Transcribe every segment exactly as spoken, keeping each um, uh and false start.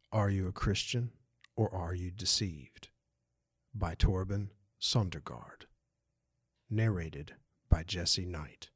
Are You a Christian or Are You Deceived? By Torben Sondergaard. Narrated by Jesse Knight.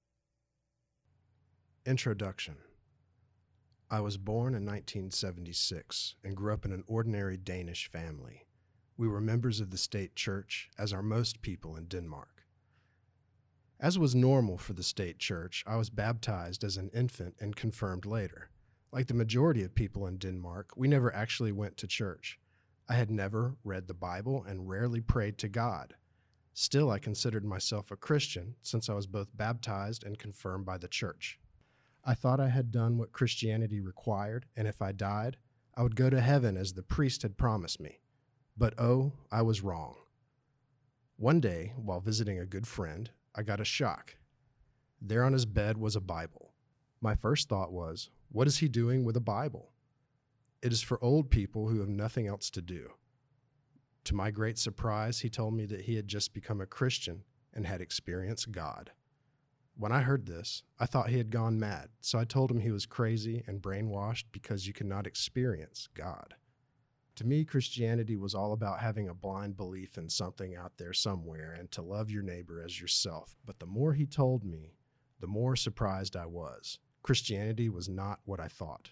Introduction. I was born in nineteen seventy-six and grew up in an ordinary Danish family. We were members of the state church, as are most people in Denmark. As was normal for the state church, I was baptized as an infant and confirmed later. Like the majority of people in Denmark, we never actually went to church. I had never read the Bible and rarely prayed to God. Still, I considered myself a Christian since I was both baptized and confirmed by the church. I thought I had done what Christianity required, and if I died, I would go to heaven as the priest had promised me. But oh, I was wrong. One day, while visiting a good friend, I got a shock. There on his bed was a Bible. My first thought was, what is he doing with a Bible? It is for old people who have nothing else to do. To my great surprise, he told me that he had just become a Christian and had experienced God. When I heard this, I thought he had gone mad, so I told him he was crazy and brainwashed because you cannot experience God. To me, Christianity was all about having a blind belief in something out there somewhere and to love your neighbor as yourself. But the more he told me, the more surprised I was. Christianity was not what I thought.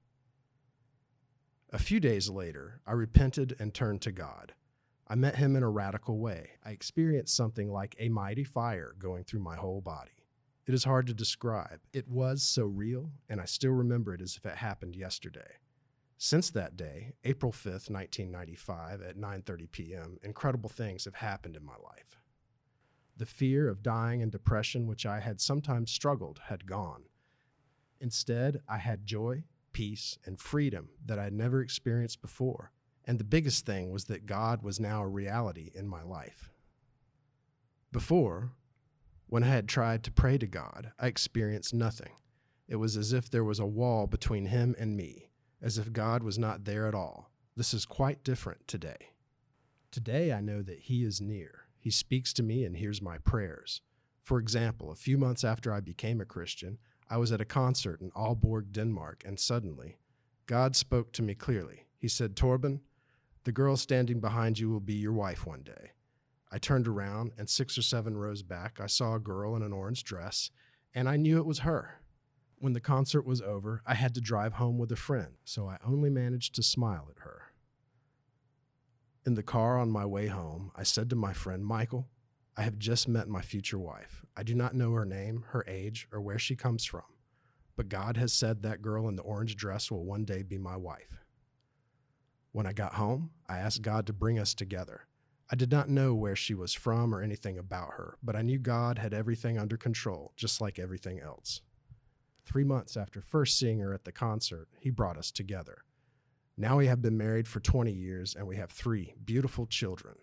A few days later, I repented and turned to God. I met him in a radical way. I experienced something like a mighty fire going through my whole body. It is hard to describe. It was so real, and I still remember it as if it happened yesterday. Since that day, April fifth, nineteen ninety-five, at nine thirty p.m., incredible things have happened in my life. The fear of dying and depression, which I had sometimes struggled, had gone. Instead, I had joy, peace, and freedom that I had never experienced before. And the biggest thing was that God was now a reality in my life. Before, when I had tried to pray to God, I experienced nothing. It was as if there was a wall between him and me, as if God was not there at all. This is quite different today. Today, I know that he is near. He speaks to me and hears my prayers. For example, a few months after I became a Christian, I was at a concert in Aalborg, Denmark, and suddenly, God spoke to me clearly. He said, "Torben, the girl standing behind you will be your wife one day." I turned around, and six or seven rows back, I saw a girl in an orange dress, and I knew it was her. When the concert was over, I had to drive home with a friend, so I only managed to smile at her. In the car on my way home, I said to my friend, "Michael, I have just met my future wife. I do not know her name, her age, or where she comes from, but God has said that girl in the orange dress will one day be my wife." When I got home, I asked God to bring us together. I did not know where she was from or anything about her, but I knew God had everything under control, just like everything else. Three months after first seeing her at the concert, he brought us together. Now we have been married for twenty years, and we have three beautiful children.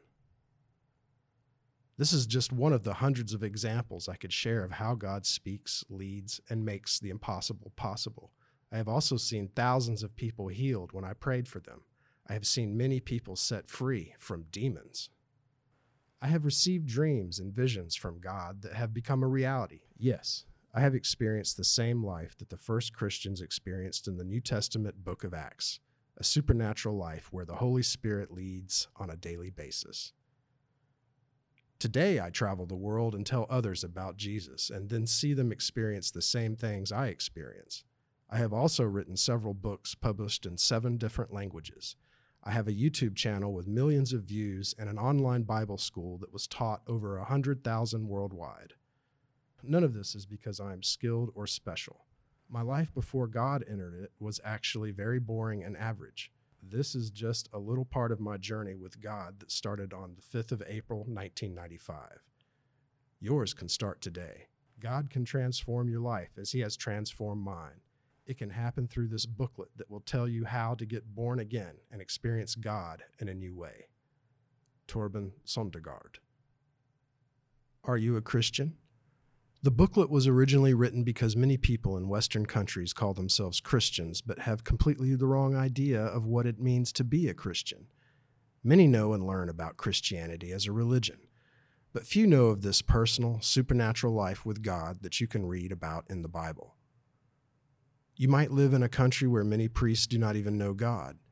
This is just one of the hundreds of examples I could share of how God speaks, leads, and makes the impossible possible. I have also seen thousands of people healed when I prayed for them. I have seen many people set free from demons. I have received dreams and visions from God that have become a reality. Yes, I have experienced the same life that the first Christians experienced in the New Testament book of Acts, a supernatural life where the Holy Spirit leads on a daily basis. Today, I travel the world and tell others about Jesus and then see them experience the same things I experience. I have also written several books published in seven different languages. I have a YouTube channel with millions of views and an online Bible school that was taught over one hundred thousand worldwide. None of this is because I am skilled or special. My life before God entered it was actually very boring and average. This is just a little part of my journey with God that started on the fifth of April, nineteen ninety-five. Yours can start today. God can transform your life as he has transformed mine. It can happen through this booklet that will tell you how to get born again and experience God in a new way. Torben Sondergaard. Are you a Christian? The booklet was originally written because many people in Western countries call themselves Christians but have completely the wrong idea of what it means to be a Christian. Many know and learn about Christianity as a religion, but few know of this personal, supernatural life with God that you can read about in the Bible. You might live in a country where many priests do not even know God.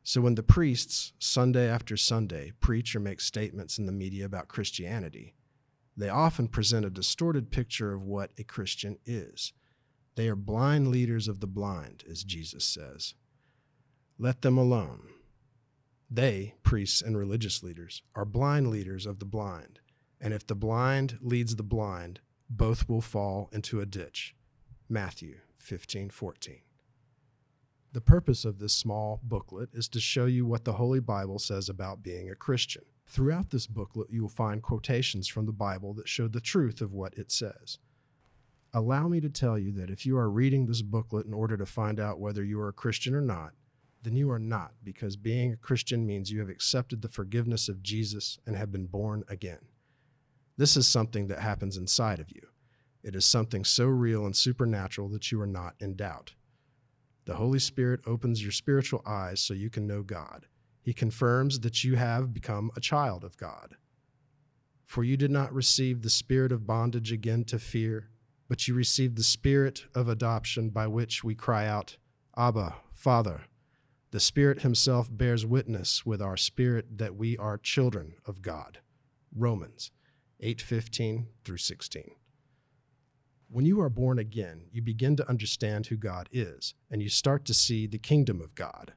So when the priests, Sunday after Sunday, preach or make statements in the media about Christianity, they often present a distorted picture of what a Christian is. They are blind leaders of the blind, as Jesus says. Let them alone. They, priests and religious leaders, are blind leaders of the blind, and if the blind leads the blind, both will fall into a ditch. Matthew fifteen fourteen. The purpose of this small booklet is to show you what the Holy Bible says about being a Christian. Throughout this booklet, you will find quotations from the Bible that show the truth of what it says. Allow me to tell you that if you are reading this booklet in order to find out whether you are a Christian or not, then you are not, because being a Christian means you have accepted the forgiveness of Jesus and have been born again. This is something that happens inside of you. It is something so real and supernatural that you are not in doubt. The Holy Spirit opens your spiritual eyes so you can know God. He confirms that you have become a child of God. For you did not receive the spirit of bondage again to fear, but you received the spirit of adoption by which we cry out, Abba, Father. The Spirit himself bears witness with our spirit that we are children of God. Romans eight fifteen through sixteen. When you are born again, you begin to understand who God is, and you start to see the kingdom of God.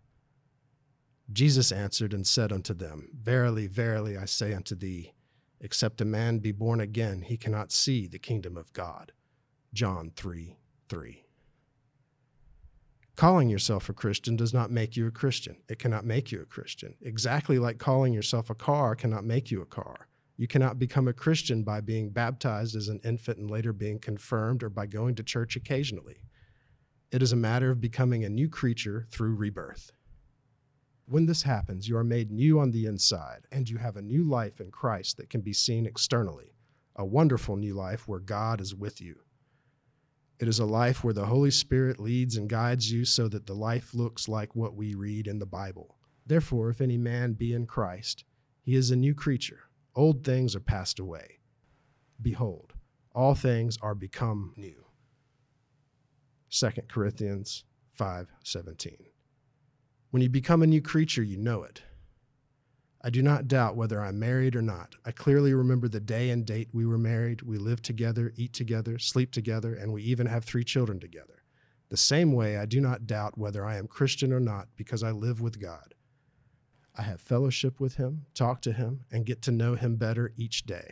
Jesus answered and said unto them, Verily, verily, I say unto thee, except a man be born again, he cannot see the kingdom of God. John three three. Calling yourself a Christian does not make you a Christian. It cannot make you a Christian. Exactly like calling yourself a car cannot make you a car. You cannot become a Christian by being baptized as an infant and later being confirmed or by going to church occasionally. It is a matter of becoming a new creature through rebirth. When this happens, you are made new on the inside, and you have a new life in Christ that can be seen externally, a wonderful new life where God is with you. It is a life where the Holy Spirit leads and guides you so that the life looks like what we read in the Bible. Therefore, if any man be in Christ, he is a new creature. Old things are passed away. Behold, all things are become new. Second Corinthians five seventeen. When you become a new creature, you know it. I do not doubt whether I'm married or not. I clearly remember the day and date we were married. We live together, eat together, sleep together, and we even have three children together. The same way, I do not doubt whether I am Christian or not because I live with God. I have fellowship with him, talk to him, and get to know him better each day.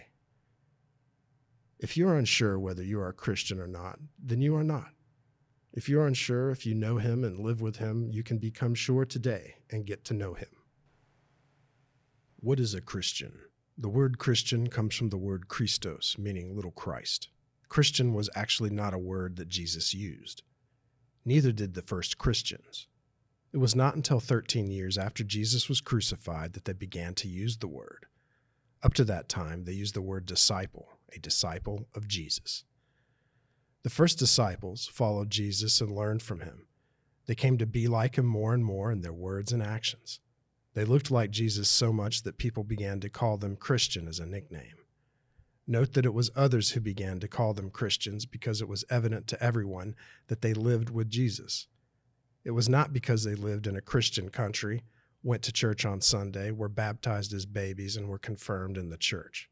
If you are unsure whether you are a Christian or not, then you are not. If you are unsure if you know him and live with him, you can become sure today and get to know him. What is a Christian? The word Christian comes from the word Christos, meaning little Christ. Christian was actually not a word that Jesus used. Neither did the first Christians. It was not until thirteen years after Jesus was crucified that they began to use the word. Up to that time, they used the word disciple, a disciple of Jesus. The first disciples followed Jesus and learned from him. They came to be like him more and more in their words and actions. They looked like Jesus so much that people began to call them Christian as a nickname. Note that it was others who began to call them Christians because it was evident to everyone that they lived with Jesus. It was not because they lived in a Christian country, went to church on Sunday, were baptized as babies, and were confirmed in the church.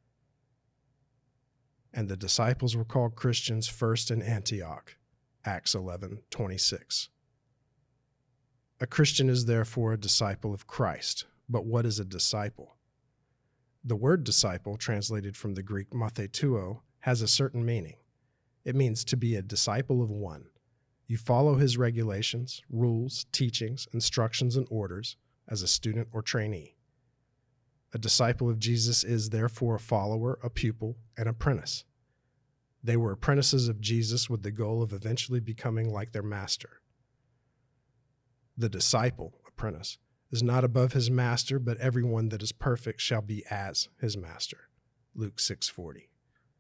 And the disciples were called Christians first in Antioch, Acts eleven twenty-six. A Christian is therefore a disciple of Christ. But what is a disciple? The word disciple, translated from the Greek mathetuo, has a certain meaning. It means to be a disciple of one. You follow his regulations, rules, teachings, instructions, and orders as a student or trainee. A disciple of Jesus is therefore a follower, a pupil, an apprentice. They were apprentices of Jesus with the goal of eventually becoming like their master. The disciple, apprentice, is not above his master, but everyone that is perfect shall be as his master. Luke six forty.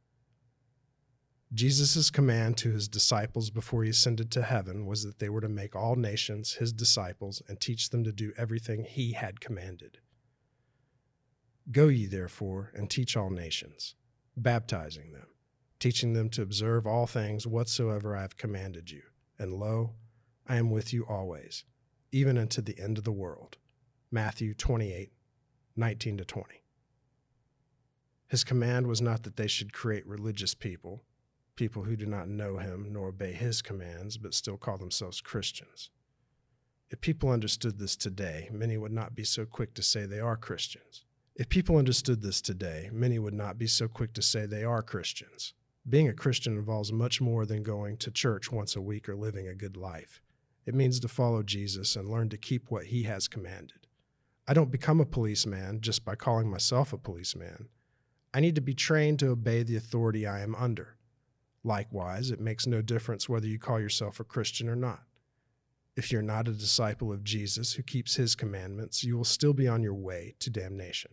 Jesus' command to his disciples before he ascended to heaven was that they were to make all nations his disciples and teach them to do everything he had commanded. Go ye therefore and teach all nations, baptizing them, teaching them to observe all things whatsoever I have commanded you. And lo, I am with you always, even unto the end of the world. Matthew twenty-eight, nineteen to twenty. His command was not that they should create religious people, people who do not know him nor obey his commands, but still call themselves Christians. If people understood this today, many would not be so quick to say they are Christians. If people understood this today, many would not be so quick to say they are Christians. Being a Christian involves much more than going to church once a week or living a good life. It means to follow Jesus and learn to keep what he has commanded. I don't become a policeman just by calling myself a policeman. I need to be trained to obey the authority I am under. Likewise, it makes no difference whether you call yourself a Christian or not. If you're not a disciple of Jesus who keeps his commandments, you will still be on your way to damnation.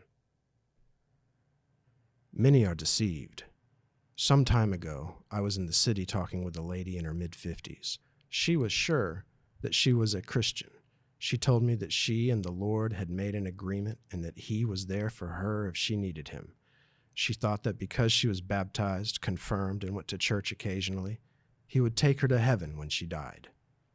Many are deceived. Some time ago, I was in the city talking with a lady in her mid-fifties. She was sure that she was a Christian. She told me that she and the Lord had made an agreement and that he was there for her if she needed him. She thought that because she was baptized, confirmed, and went to church occasionally, he would take her to heaven when she died.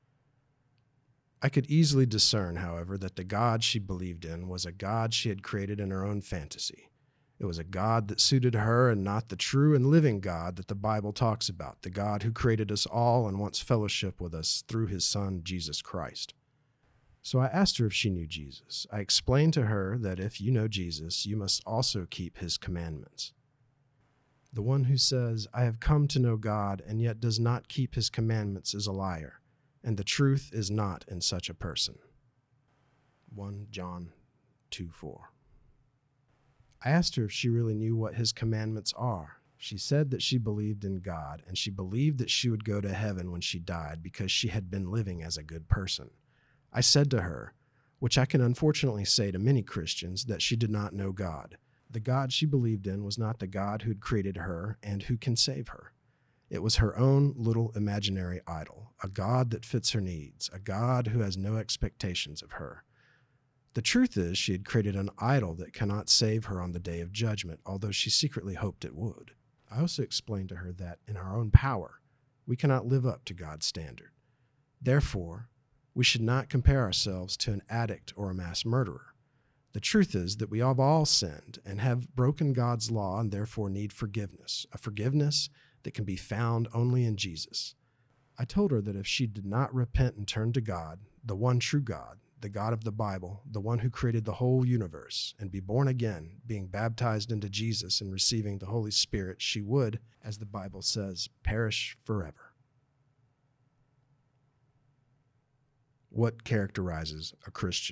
I could easily discern, however, that the God she believed in was a God she had created in her own fantasy. It was a God that suited her and not the true and living God that the Bible talks about, the God who created us all and wants fellowship with us through his Son, Jesus Christ. So I asked her if she knew Jesus. I explained to her that if you know Jesus, you must also keep his commandments. The one who says, I have come to know God and yet does not keep his commandments is a liar, and the truth is not in such a person. First John two four. I asked her if she really knew what his commandments are. She said that she believed in God, and she believed that she would go to heaven when she died because she had been living as a good person. I said to her, which I can unfortunately say to many Christians, that she did not know God. The God she believed in was not the God who had created her and who can save her. It was her own little imaginary idol, a God that fits her needs, a God who has no expectations of her. The truth is, she had created an idol that cannot save her on the day of judgment, although she secretly hoped it would. I also explained to her that, in our own power, we cannot live up to God's standard. Therefore, we should not compare ourselves to an addict or a mass murderer. The truth is that we have all sinned and have broken God's law and therefore need forgiveness, a forgiveness that can be found only in Jesus. I told her that if she did not repent and turn to God, the one true God, the God of the Bible, the one who created the whole universe, and be born again, being baptized into Jesus and receiving the Holy Spirit, she would, as the Bible says, perish forever. What characterizes a Christian?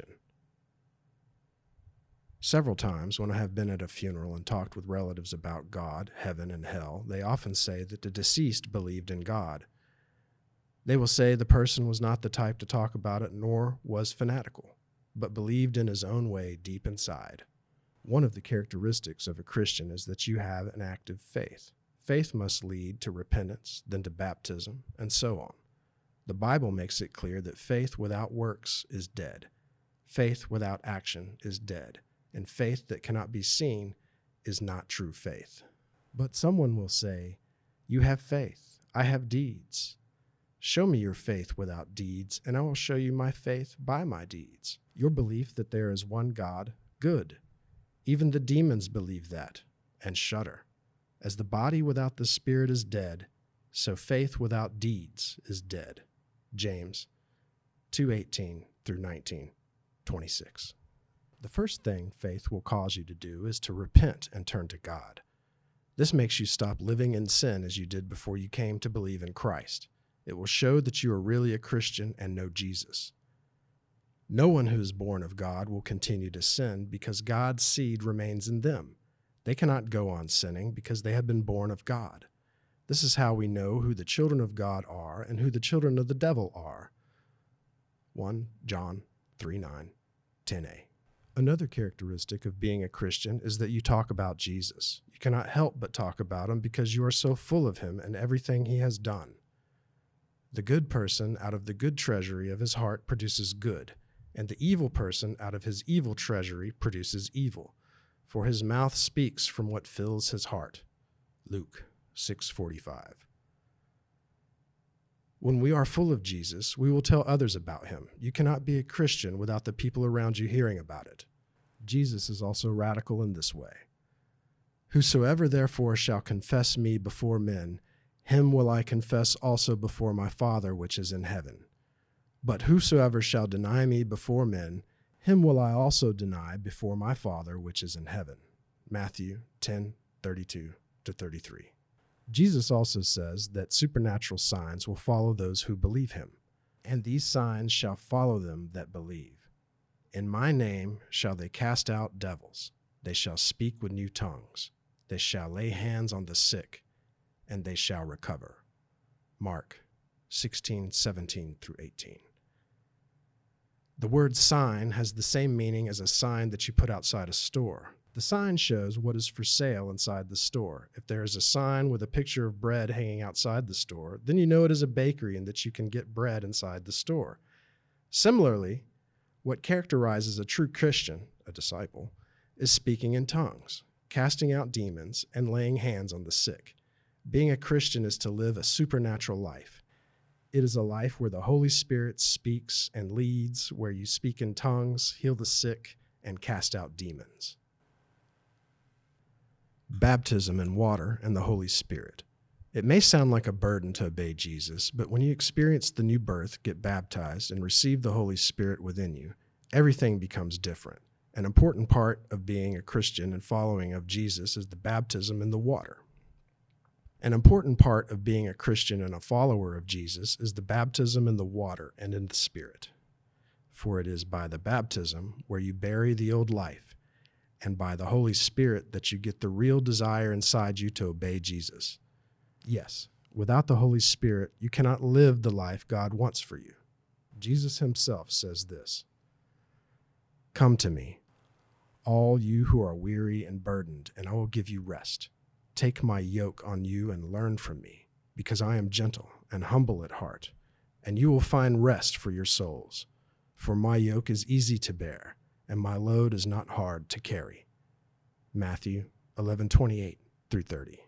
Several times when I have been at a funeral and talked with relatives about God, heaven, and hell, they often say that the deceased believed in God. They will say the person was not the type to talk about it, nor was fanatical, but believed in his own way deep inside. One of the characteristics of a Christian is that you have an active faith. Faith must lead to repentance, then to baptism, and so on. The Bible makes it clear that faith without works is dead. Faith without action is dead. And faith that cannot be seen is not true faith. But someone will say, you have faith, I have deeds. Show me your faith without deeds, and I will show you my faith by my deeds. Your belief that there is one God, good. Even the demons believe that, and shudder. As the body without the spirit is dead, so faith without deeds is dead. James two eighteen through nineteen twenty-six. The first thing faith will cause you to do is to repent and turn to God. This makes you stop living in sin as you did before you came to believe in Christ. It will show that you are really a Christian and know Jesus. No one who is born of God will continue to sin because God's seed remains in them. They cannot go on sinning because they have been born of God. This is how we know who the children of God are and who the children of the devil are. First John three nine, ten a. Another characteristic of being a Christian is that you talk about Jesus. You cannot help but talk about him because you are so full of him and everything he has done. The good person out of the good treasury of his heart produces good, and the evil person out of his evil treasury produces evil. For his mouth speaks from what fills his heart. Luke six forty-five. When we are full of Jesus, we will tell others about him. You cannot be a Christian without the people around you hearing about it. Jesus is also radical in this way. Whosoever therefore shall confess me before men, him will I confess also before my Father which is in heaven. But whosoever shall deny me before men, him will I also deny before my Father which is in heaven. Matthew ten, thirty-two to thirty-three. Jesus also says that supernatural signs will follow those who believe him, and these signs shall follow them that believe. In my name shall they cast out devils, they shall speak with new tongues, they shall lay hands on the sick, and they shall recover. Mark sixteen, seventeen through eighteen. The word sign has the same meaning as a sign that you put outside a store. The sign shows what is for sale inside the store. If there is a sign with a picture of bread hanging outside the store, then you know it is a bakery and that you can get bread inside the store. Similarly, what characterizes a true Christian, a disciple, is speaking in tongues, casting out demons, and laying hands on the sick. Being a Christian is to live a supernatural life. It is a life where the Holy Spirit speaks and leads, where you speak in tongues, heal the sick, and cast out demons. Baptism in water and the Holy Spirit. It may sound like a burden to obey Jesus, but when you experience the new birth, get baptized, and receive the Holy Spirit within you, everything becomes different. An important part of being a Christian and following of Jesus is the baptism in the water. An important part of being a Christian and a follower of Jesus is the baptism in the water and in the Spirit. For it is by the baptism where you bury the old life, and by the Holy Spirit that you get the real desire inside you to obey Jesus. Yes, without the Holy Spirit, you cannot live the life God wants for you. Jesus himself says this, "Come to me, all you who are weary and burdened, and I will give you rest. Take my yoke on you and learn from me, because I am gentle and humble at heart, and you will find rest for your souls. For my yoke is easy to bear, and my load is not hard to carry." Matthew eleven, twenty-eight through thirty.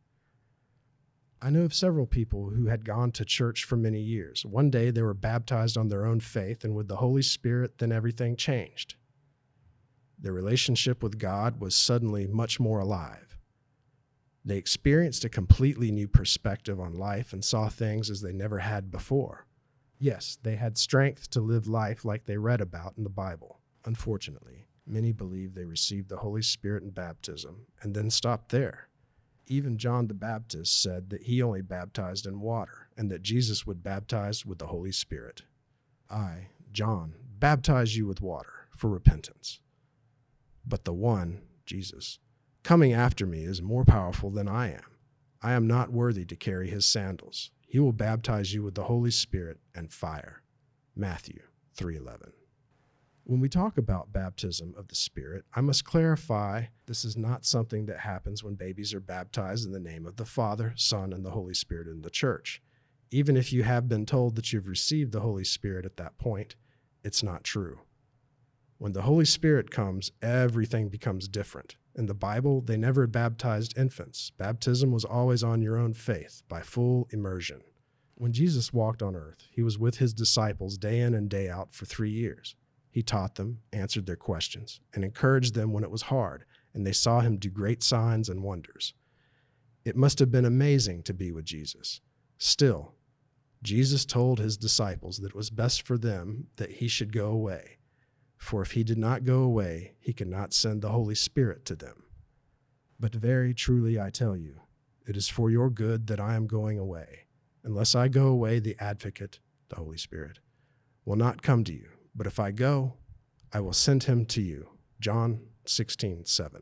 I know of several people who had gone to church for many years. One day they were baptized on their own faith, and with the Holy Spirit, then everything changed. Their relationship with God was suddenly much more alive. They experienced a completely new perspective on life and saw things as they never had before. Yes, they had strength to live life like they read about in the Bible. Unfortunately, many believe they received the Holy Spirit in baptism and then stopped there. Even John the Baptist said that he only baptized in water and that Jesus would baptize with the Holy Spirit. I, John, baptize you with water for repentance. But the one, Jesus, coming after me is more powerful than I am. I am not worthy to carry his sandals. He will baptize you with the Holy Spirit and fire. Matthew three eleven. When we talk about baptism of the Spirit, I must clarify this is not something that happens when babies are baptized in the name of the Father, Son, and the Holy Spirit in the church. Even if you have been told that you've received the Holy Spirit at that point, it's not true. When the Holy Spirit comes, everything becomes different. In the Bible, they never baptized infants. Baptism was always on your own faith, by full immersion. When Jesus walked on earth, he was with his disciples day in and day out for three years. He taught them, answered their questions, and encouraged them when it was hard, and they saw him do great signs and wonders. It must have been amazing to be with Jesus. Still, Jesus told his disciples that it was best for them that he should go away. For if he did not go away, he could not send the Holy Spirit to them. But very truly I tell you, it is for your good that I am going away. Unless I go away, the Advocate, the Holy Spirit, will not come to you. But if I go, I will send him to you. John sixteen, seven.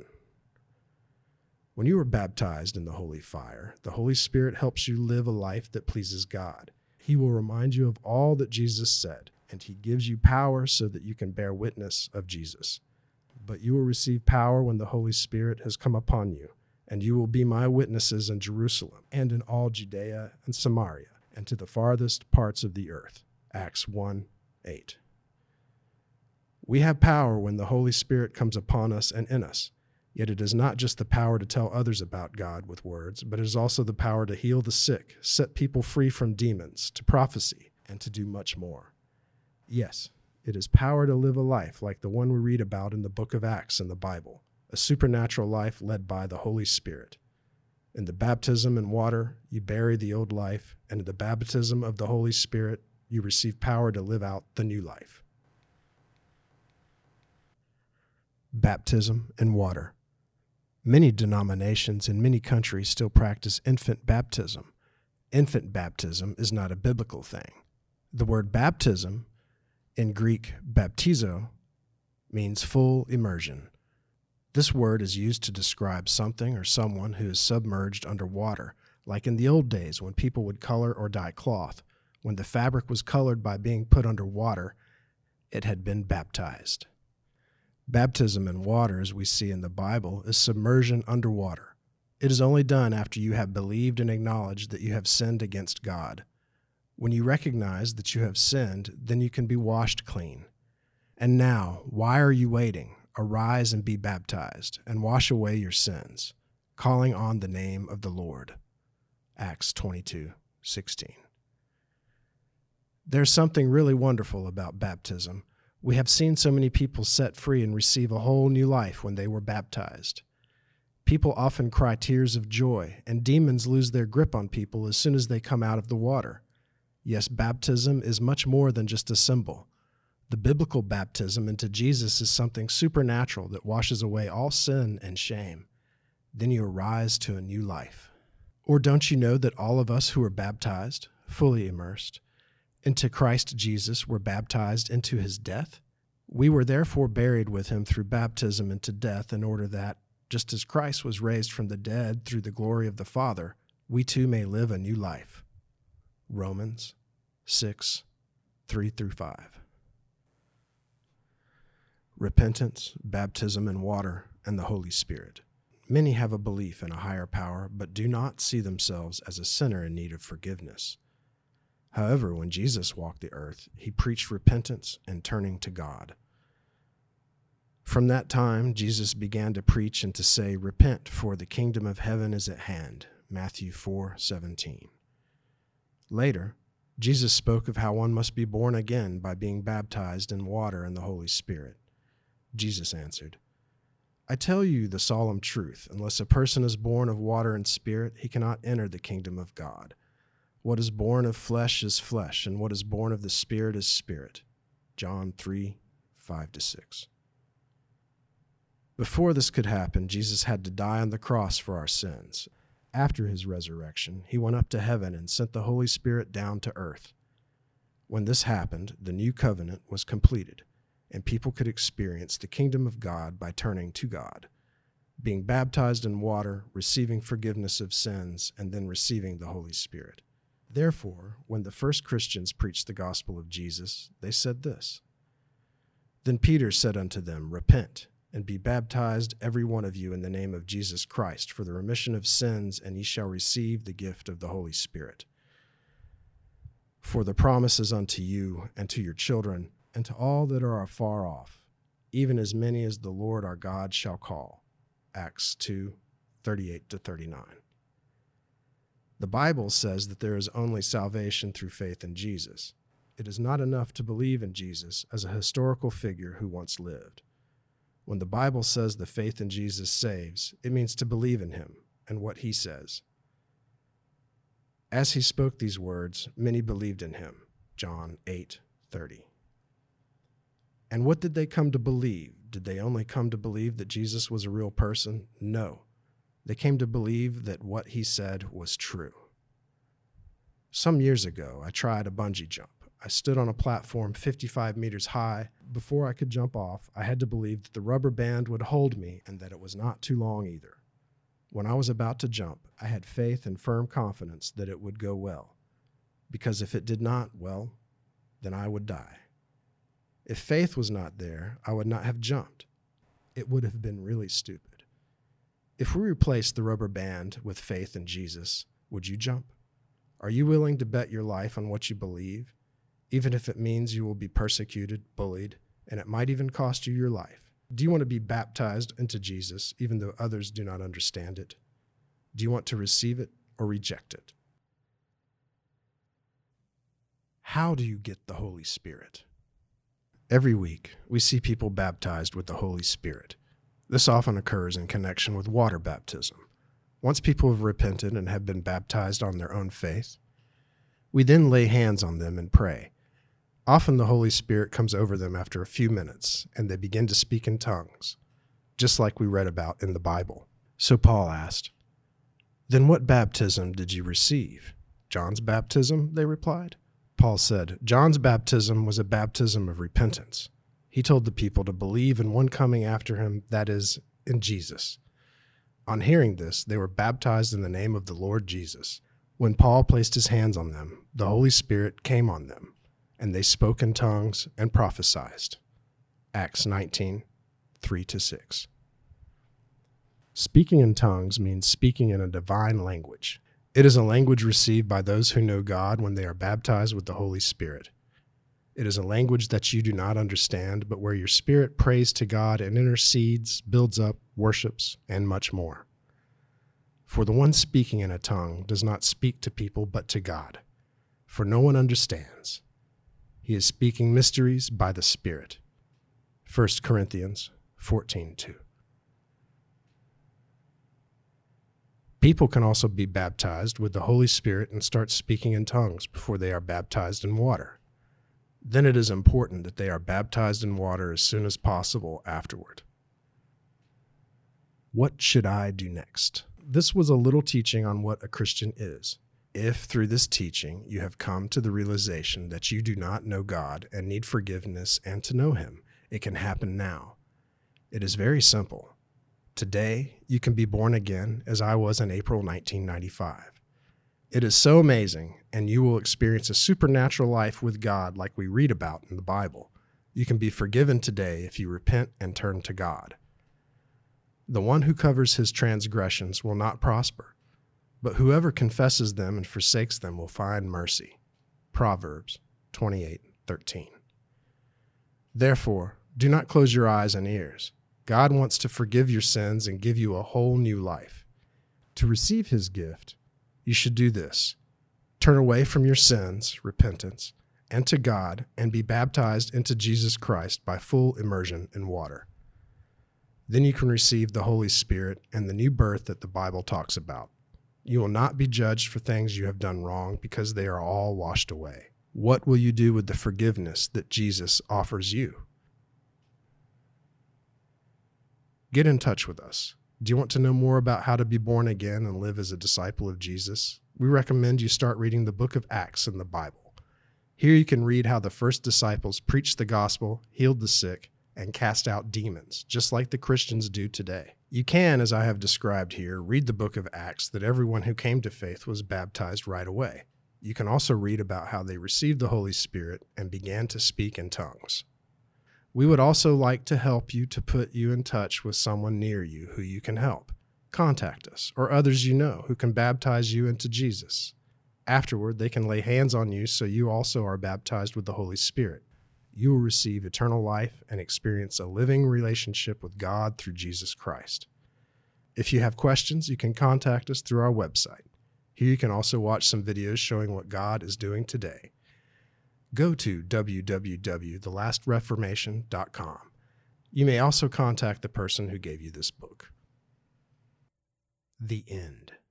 When you are baptized in the holy fire, the Holy Spirit helps you live a life that pleases God. He will remind you of all that Jesus said, and he gives you power so that you can bear witness of Jesus. But you will receive power when the Holy Spirit has come upon you, and you will be my witnesses in Jerusalem and in all Judea and Samaria and to the farthest parts of the earth. Acts one, eight. We have power when the Holy Spirit comes upon us and in us. Yet it is not just the power to tell others about God with words, but it is also the power to heal the sick, set people free from demons, to prophecy, and to do much more. Yes, it is power to live a life like the one we read about in the book of Acts in the Bible, a supernatural life led by the Holy Spirit. In the baptism in water, you bury the old life, and in the baptism of the Holy Spirit, you receive power to live out the new life. Baptism in water. Many denominations in many countries still practice infant baptism. Infant baptism is not a biblical thing. The word baptism, in Greek baptizo, means full immersion. This word is used to describe something or someone who is submerged under water, like in the old days when people would color or dye cloth. When the fabric was colored by being put under water, it had been baptized. Baptism in water, as we see in the Bible, is submersion underwater. It is only done after you have believed and acknowledged that you have sinned against God. When you recognize that you have sinned, then you can be washed clean. And now, why are you waiting? Arise and be baptized, and wash away your sins, calling on the name of the Lord. Acts twenty-two sixteen. There's something really wonderful about baptism. We have seen so many people set free and receive a whole new life when they were baptized. People often cry tears of joy, and demons lose their grip on people as soon as they come out of the water. Yes, baptism is much more than just a symbol. The biblical baptism into Jesus is something supernatural that washes away all sin and shame. Then you arise to a new life. Or don't you know that all of us who are baptized, fully immersed, into Christ Jesus were baptized into his death? We were therefore buried with him through baptism into death, in order that, just as Christ was raised from the dead through the glory of the Father, we too may live a new life. Romans six, three through five. Repentance, baptism in water, and the Holy Spirit. Many have a belief in a higher power, but do not see themselves as a sinner in need of forgiveness. However, when Jesus walked the earth, he preached repentance and turning to God. From that time, Jesus began to preach and to say, "Repent, for the kingdom of heaven is at hand." Matthew four seventeen. Later, Jesus spoke of how one must be born again by being baptized in water and the Holy Spirit. Jesus answered, "I tell you the solemn truth, unless a person is born of water and spirit, he cannot enter the kingdom of God. What is born of flesh is flesh, and what is born of the Spirit is spirit." John three, five to six. Before this could happen, Jesus had to die on the cross for our sins. After his resurrection, he went up to heaven and sent the Holy Spirit down to earth. When this happened, the new covenant was completed, and people could experience the kingdom of God by turning to God, being baptized in water, receiving forgiveness of sins, and then receiving the Holy Spirit. Therefore, when the first Christians preached the gospel of Jesus, they said this, "Then Peter said unto them, Repent, and be baptized every one of you in the name of Jesus Christ for the remission of sins, and ye shall receive the gift of the Holy Spirit. For the promise is unto you, and to your children, and to all that are afar off, even as many as the Lord our God shall call." Acts two, thirty-eight to thirty-nine. The Bible says that there is only salvation through faith in Jesus. It is not enough to believe in Jesus as a historical figure who once lived. When the Bible says the faith in Jesus saves, it means to believe in him and what he says. As he spoke these words, many believed in him. John eight thirty. And what did they come to believe? Did they only come to believe that Jesus was a real person? No. They came to believe that what he said was true. Some years ago, I tried a bungee jump. I stood on a platform fifty-five meters high. Before I could jump off, I had to believe that the rubber band would hold me and that it was not too long either. When I was about to jump, I had faith and firm confidence that it would go well, because if it did not, well, then I would die. If faith was not there, I would not have jumped. It would have been really stupid. If we replace the rubber band with faith in Jesus, would you jump? Are you willing to bet your life on what you believe, even if it means you will be persecuted, bullied, and it might even cost you your life? Do you want to be baptized into Jesus even though others do not understand it? Do you want to receive it or reject it? How do you get the Holy Spirit? Every week, we see people baptized with the Holy Spirit. This often occurs in connection with water baptism. Once people have repented and have been baptized on their own faith, we then lay hands on them and pray. Often the Holy Spirit comes over them after a few minutes, and they begin to speak in tongues, just like we read about in the Bible. So Paul asked, "Then what baptism did you receive?" "John's baptism," they replied. Paul said, "John's baptism was a baptism of repentance." He told the people to believe in one coming after him, that is, in Jesus. On hearing this, they were baptized in the name of the Lord Jesus. When Paul placed his hands on them, the Holy Spirit came on them, and they spoke in tongues and prophesied. Acts nineteen, three to six. Speaking in tongues means speaking in a divine language. It is a language received by those who know God when they are baptized with the Holy Spirit. It is a language that you do not understand, but where your spirit prays to God and intercedes, builds up, worships, and much more. For the one speaking in a tongue does not speak to people but to God, for no one understands. He is speaking mysteries by the Spirit. First Corinthians fourteen two. People can also be baptized with the Holy Spirit and start speaking in tongues before they are baptized in water. Then it is important that they are baptized in water as soon as possible afterward. What should I do next? This was a little teaching on what a Christian is. If through this teaching you have come to the realization that you do not know God and need forgiveness and to know Him, it can happen now. It is very simple. Today, you can be born again, as I was in April nineteen ninety-five. It is so amazing, and you will experience a supernatural life with God like we read about in the Bible. You can be forgiven today if you repent and turn to God. The one who covers his transgressions will not prosper, but whoever confesses them and forsakes them will find mercy. Proverbs twenty-eight thirteen. Therefore, do not close your eyes and ears. God wants to forgive your sins and give you a whole new life. To receive His gift, you should do this: turn away from your sins, repentance, and to God, and be baptized into Jesus Christ by full immersion in water. Then you can receive the Holy Spirit and the new birth that the Bible talks about. You will not be judged for things you have done wrong because they are all washed away. What will you do with the forgiveness that Jesus offers you? Get in touch with us. Do you want to know more about how to be born again and live as a disciple of Jesus? We recommend you start reading the book of Acts in the Bible. Here you can read how the first disciples preached the gospel, healed the sick, and cast out demons, just like the Christians do today. You can, as I have described here, read the book of Acts that everyone who came to faith was baptized right away. You can also read about how they received the Holy Spirit and began to speak in tongues. We would also like to help you to put you in touch with someone near you who you can help. Contact us or others you know who can baptize you into Jesus. Afterward, they can lay hands on you so you also are baptized with the Holy Spirit. You will receive eternal life and experience a living relationship with God through Jesus Christ. If you have questions, you can contact us through our website. Here you can also watch some videos showing what God is doing today. Go to w w w dot the last reformation dot com. You may also contact the person who gave you this book. The end.